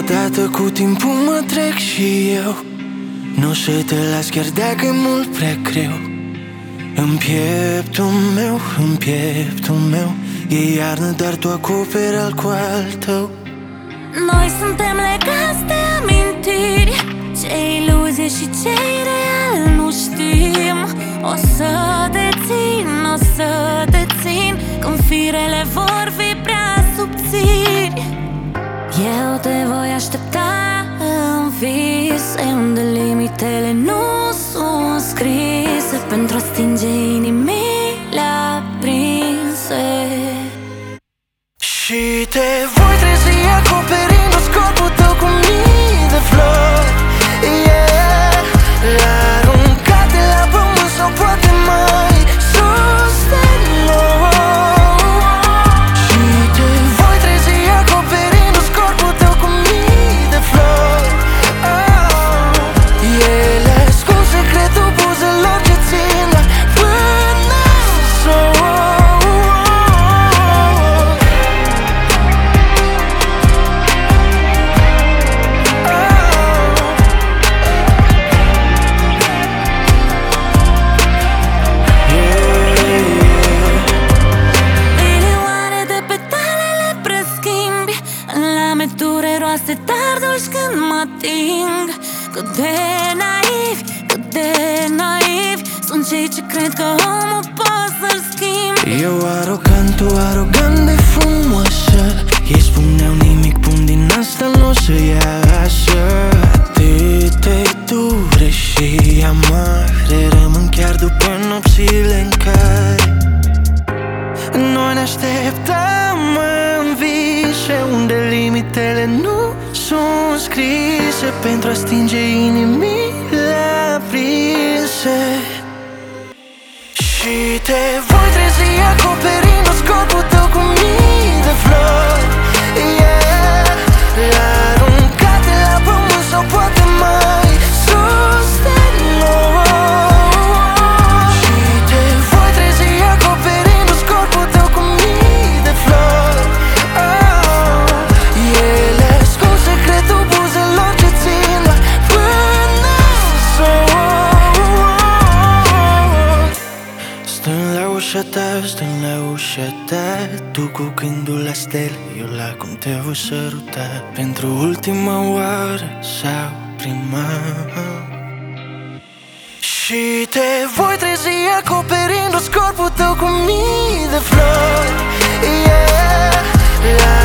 Odată cu timpul mă trec și eu. Nu să te las chiar dacă e mult prea greu. În pieptul meu, în pieptul meu e iarnă, dar tu acoperi al cu al tău. Noi suntem legați de amintiri, ce iluzie și ce real nu știm. O să te țin, o să te țin, când firele vor fi prea subțiri. Eu te voi aștepta în vise, unde limitele nu sunt scrise, pentru a stinge inimile aprinse. Și te voi trezi acoperindu-ți corpul tău cu mii de flori, yeah, aruncate la pământ sau poate mai sus de noi. Și te voi trezi acoperindu-ți corpul tău cu mii de flori, ele ascund secretul buzelor ce țin la până s-o. Dureroase, dar dulci când mă ating. Cât de naiv, cât de naiv sunt cei ce cred că omul poți să-l schimbi. Eu arogant, tu arogant de frumoasă. Ei spuneau nimic bun din asta n-o să iasă. Atât-i dure și amare rămân chiar după nopțile în care noi ne așteptăm în vise, unde limitele nu sunt scrise, pentru a stinge inimile aprinse. Și te voi trezi acoperindu-ți corpul tău cu mii de flori, yeah, aruncate la pământ sau poate mai sus de noi. Și te voi trezi acoperindu-ți corpul tău cu mii de flori, ele ascund secretul buzelor ce țin la până s-o. Stând la ușa ta, stând la ușa ta, tu cu gândul la stele, eu la cum te voi săruta, pentru ultima oară sau prima. Și te voi trezi acoperindu-ți corpul tău cu mii de flori, yeah,